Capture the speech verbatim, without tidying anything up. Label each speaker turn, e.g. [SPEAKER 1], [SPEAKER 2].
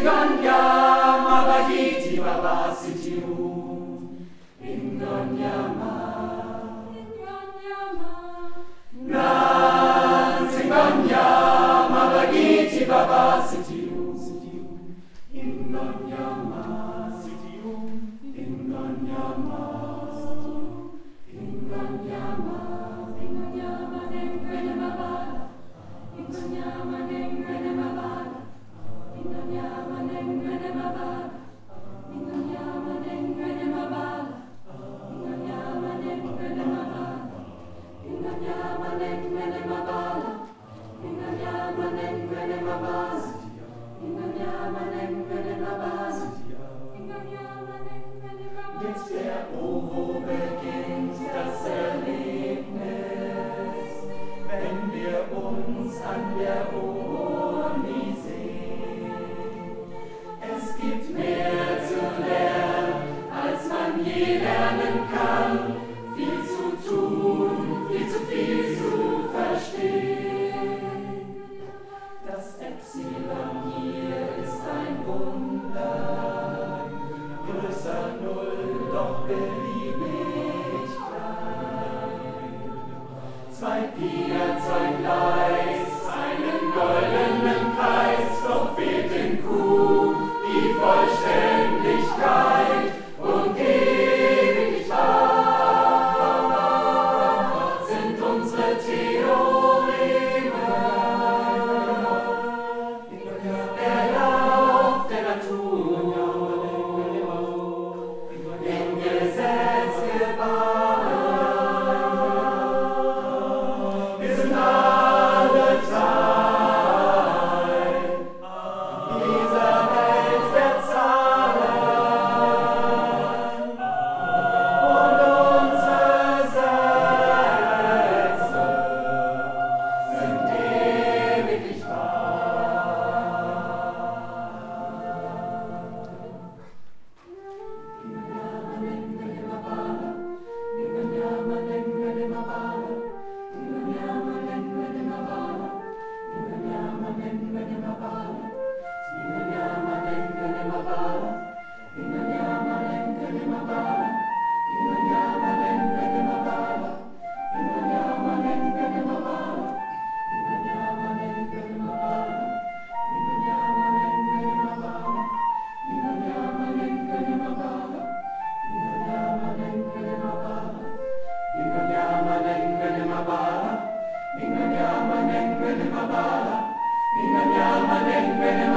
[SPEAKER 1] Ingonyama bagiti babasitiu. Ingonyama, Ingonyama, Nans Ingonyama bagiti babasitiu. Ingonyama, Ingonyama, Ingonyama, Ingonyama nengwene mabala, Ingonyama nengwene mabala, Ingonyama nengwene mabala, Ingonyama nengwene mabala, Ingonyama nengwene mabala, Ingonyama nengwene mabala, Ingonyama nengwene mabala, Ingonyama nengwene mabala, Ingonyama nengwene mabala. Jetzt der Ovo beginnt das Erlebnis, wenn wir uns an der Uni sehen. Es gibt mehr zu lernen, als man je lernen kann, viel zu tun, viel zu viel zu verstehen. Das Epsilon hier ist ein Wunder, größer Null, doch beliebig klein. Zwei Pi erzeugt Gleis, einen goldenen Kreis, doch fehlt in Q die Vollständigkeit und Ewigkeit sind unsere Theoreme. Der Lauf der Natur im Gesetz gebannt. Wir sind alle Teil dieser Welt der Zahlen und unsere Sätze sind ewiglich wahr. Ingonyama nengwene mabala, Ingonyama nengwene mabala, Ingonyama nengwene mabala, Ingonyama nengwene mabala, Ingonyama nengwene mabala, Ingonyama nengwene mabala, Ingonyama nengwene mabala, Ingonyama nengwene mabala, Ingonyama nengwene mabala, Ingonyama nengwene mabala, Ingonyama nengwene mabala, Ingonyama nengwene mabala, Ingonyama nengwene mabala, Ingonyama nengwene mabala, Ingonyama nengwene